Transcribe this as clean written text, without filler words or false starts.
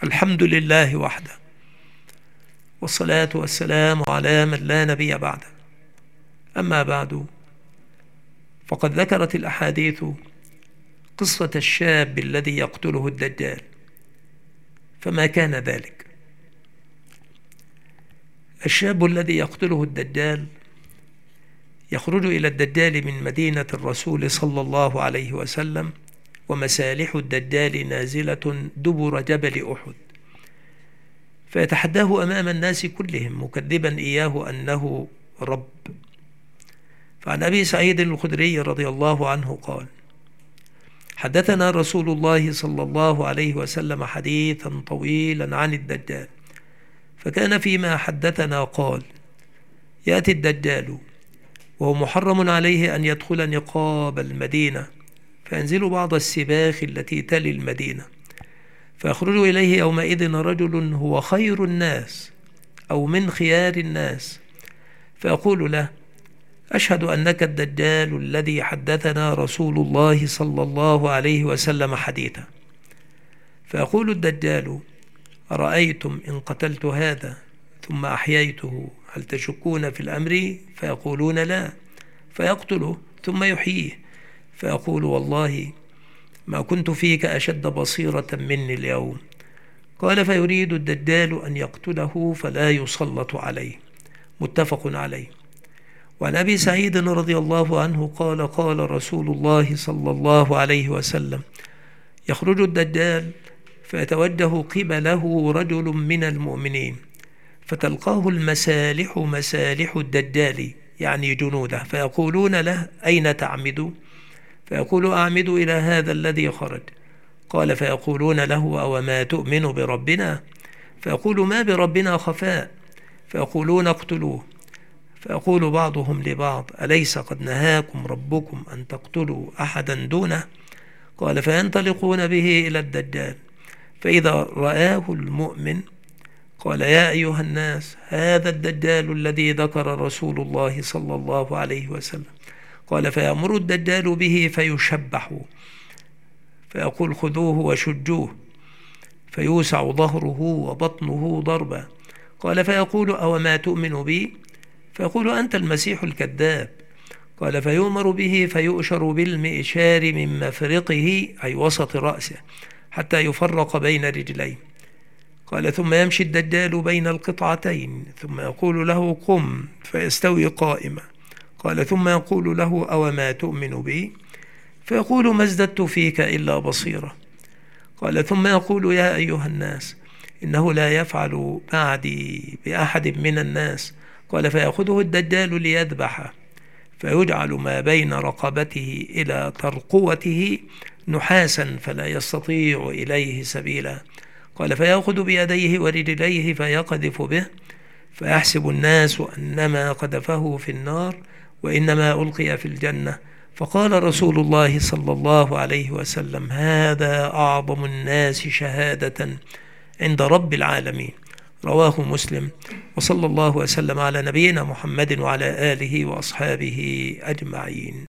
الحمد لله وحده، والصلاة والسلام على من لا نبي بعده. أما بعد، فقد ذكرت الأحاديث قصة الشاب الذي يقتله الدجال، فما كان ذلك؟ الشاب الذي يقتله الدجال يخرج إلى الدجال من مدينة الرسول صلى الله عليه وسلم، ومسالح الدجال نازلة دبر جبل أحد، فيتحداه أمام الناس كلهم مكذبا إياه أنه رب. فعن أبي سعيد الخدري رضي الله عنه قال: حدثنا رسول الله صلى الله عليه وسلم حديثا طويلا عن الدجال، فكان فيما حدثنا قال: يأتي الدجال وهو محرم عليه أن يدخل نقاب المدينة، فينزل بعض السباخ التي تلي المدينة، فيخرج إليه يومئذ رجل هو خير الناس أو من خيار الناس، فيقول له: أشهد أنك الدجال الذي حدثنا رسول الله صلى الله عليه وسلم حديثا. فيقول الدجال: أرأيتم إن قتلت هذا ثم أحييته هل تشكون في الأمر؟ فيقولون لا. فيقتله ثم يحييه، فيقول: والله ما كنت فيك أشد بصيرة مني اليوم. قال: فيريد الدجال أن يقتله فلا يسلط عليه. متفق عليه. وعن أبي سعيد رضي الله عنه قال: قال رسول الله صلى الله عليه وسلم: يخرج الدجال فيتوجه قبله رجل من المؤمنين، فتلقاه المسالح مسالح الدجال، يعني جنوده، فيقولون له: أين تعمد؟ فيقول: أعمد إلى هذا الذي خرج. قال: فيقولون له: أو ما تؤمن بربنا؟ فيقول: ما بربنا خفاء. فيقولون: اقتلوه. فيقول بعضهم لبعض: أليس قد نهاكم ربكم أن تقتلوا أحدا دونه؟ قال: فينطلقون به إلى الدجال، فإذا رآه المؤمن قال: يا أيها الناس، هذا الدجال الذي ذكر رسول الله صلى الله عليه وسلم. قال: فيأمر الدجال به فيشبح، فيقول: خذوه وشجوه، فيوسع ظهره وبطنه ضربا. قال: فيقول: أو ما تؤمن بي؟ فيقول: أنت المسيح الكذاب. قال: فيؤمر به فيؤشر بالمئشار من مفرقه، أي وسط رأسه، حتى يفرق بين رجليه. قال: ثم يمشي الدجال بين القطعتين، ثم يقول له: قم، فيستوي قائما. قال: ثم يقول له: أو ما تؤمن بي؟ فيقول: ما ازددت فيك إلا بصيرة. قال: ثم يقول: يا أيها الناس، إنه لا يفعل بعدي بأحد من الناس. قال: فيأخذه الدجال ليذبحه، فيجعل ما بين رقبته إلى ترقوته نحاسا فلا يستطيع إليه سبيلا. قال: فيأخذ بيديه ورجليه فيقذف به، فيحسب الناس أنما قذفه في النار وإنما ألقي في الجنة. فقال رسول الله صلى الله عليه وسلم: هذا أعظم الناس شهادة عند رب العالمين. رواه مسلم. وصلى الله وسلم على نبينا محمد وعلى آله وأصحابه أجمعين.